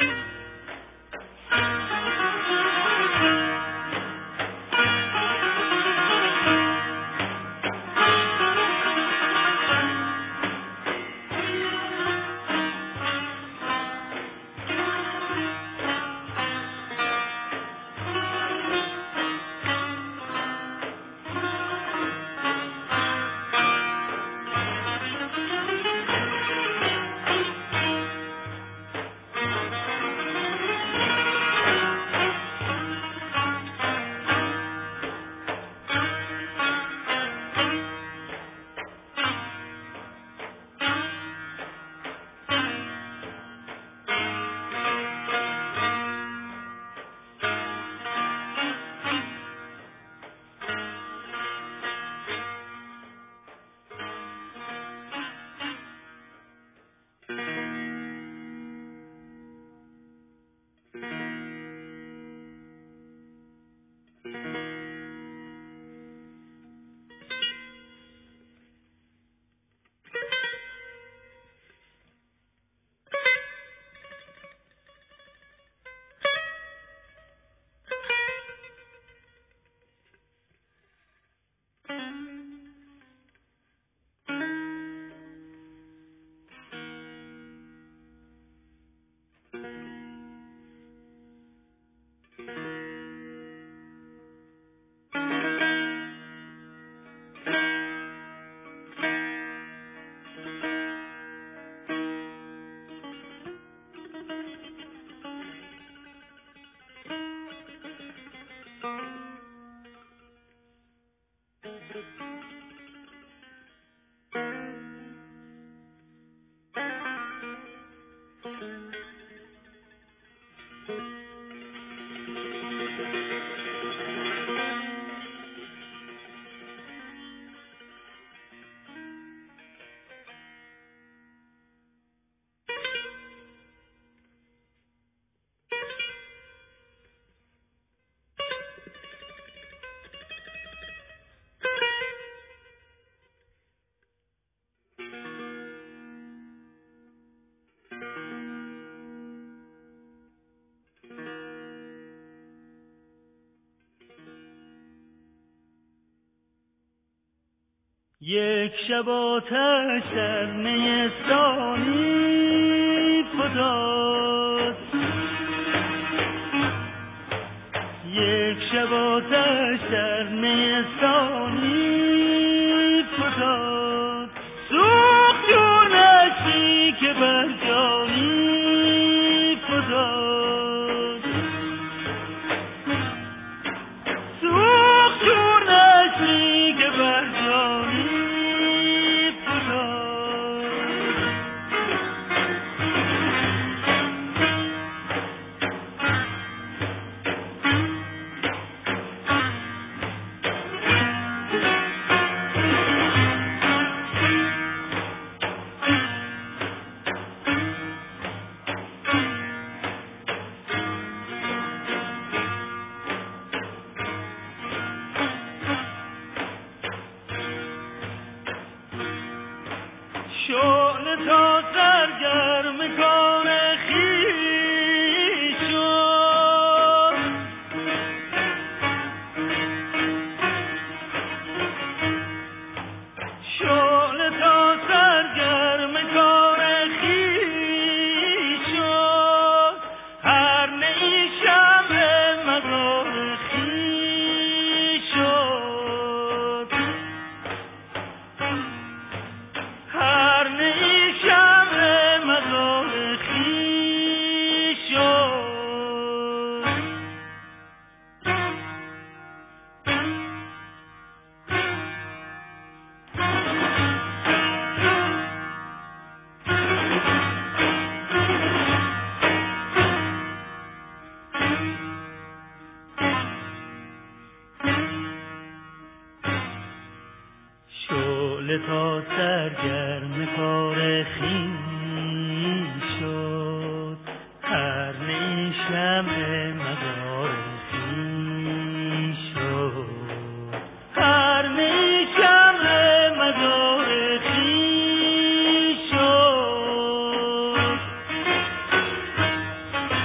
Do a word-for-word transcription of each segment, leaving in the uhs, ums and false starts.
یک شب آتش در نیستانی فتاد، یک شب آتش در نیستانی فتاد، سوخت جون عشقی که بر جانی فتاد، سوخت جون عشقی که بر جانی شعله تا سرگرم کار خویش شد، شعله تا سرگرم کار خویش شد، هر نی شمع مزار خویش شد، هر نی شمع مزار خویش شد. شعله تا سرگرم کار خویش شد، هر نی شمع مزار خویش شد، هر نی شمع مزار خویش شد.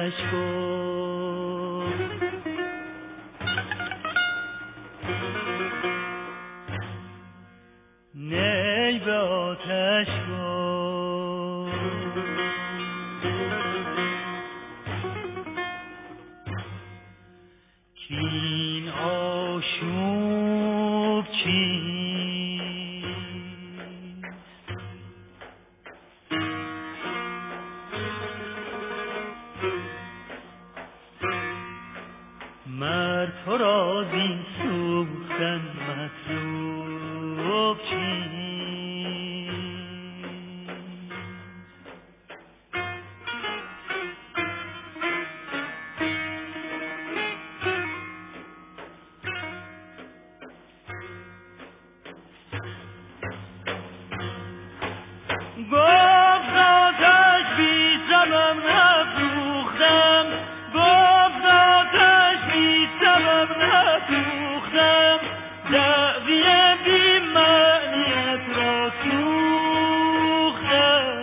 آتش گفت نی به آتش گفت کین آشوب چیست مرد تو را زین سوختن مطلوب چیست گفت آتش بی سبب نفروختم گفت آتش بی سبب نفروختم دعوی بی معنیت را سوختم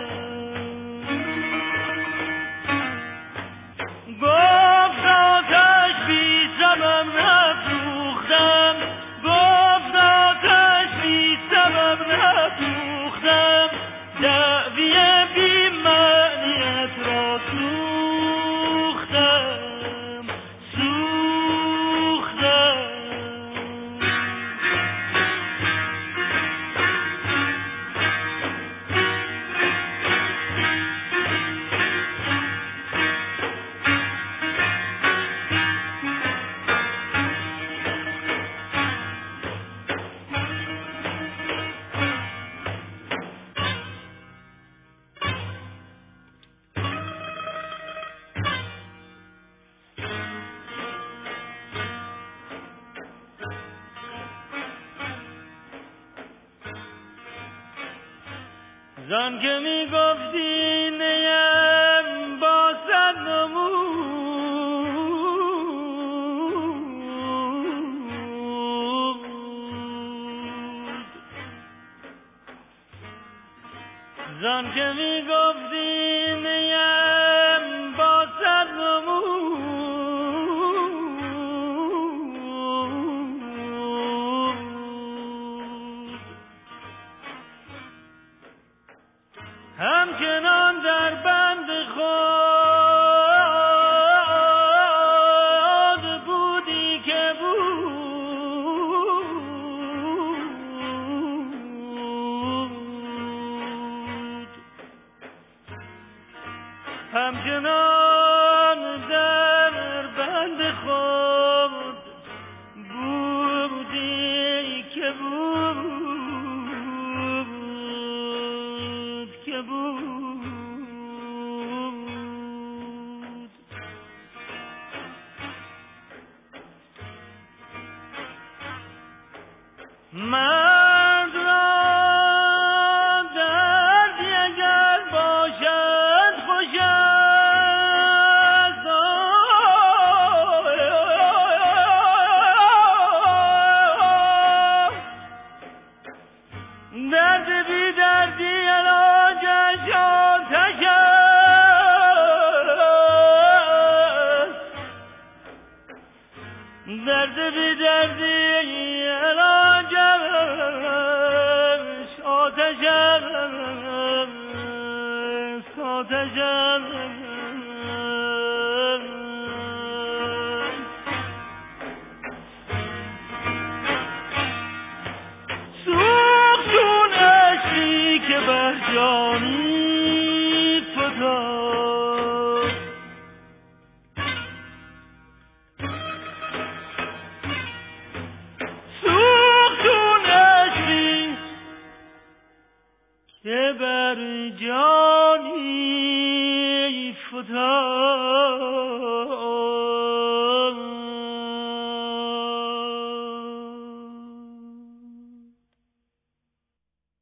گفت آتش بی سبب نفروختم گفت آتش بی سبب نفروختم دعوی بی معنیت را سوختم سوختم زن که می گفتی نیم با صد نمود زن که می گفتی نیم با صد نمود همچنان در بند خود بودی که بود همچنان در بند خود بودی که بود بود مرد را دردی اگر باشد خوش است درد بی دردی علاجش آتش است درد بی دردی علاجش آتش است آتش است که بر جانی فتاد سوخت چون عشقی که بر جانی فتاد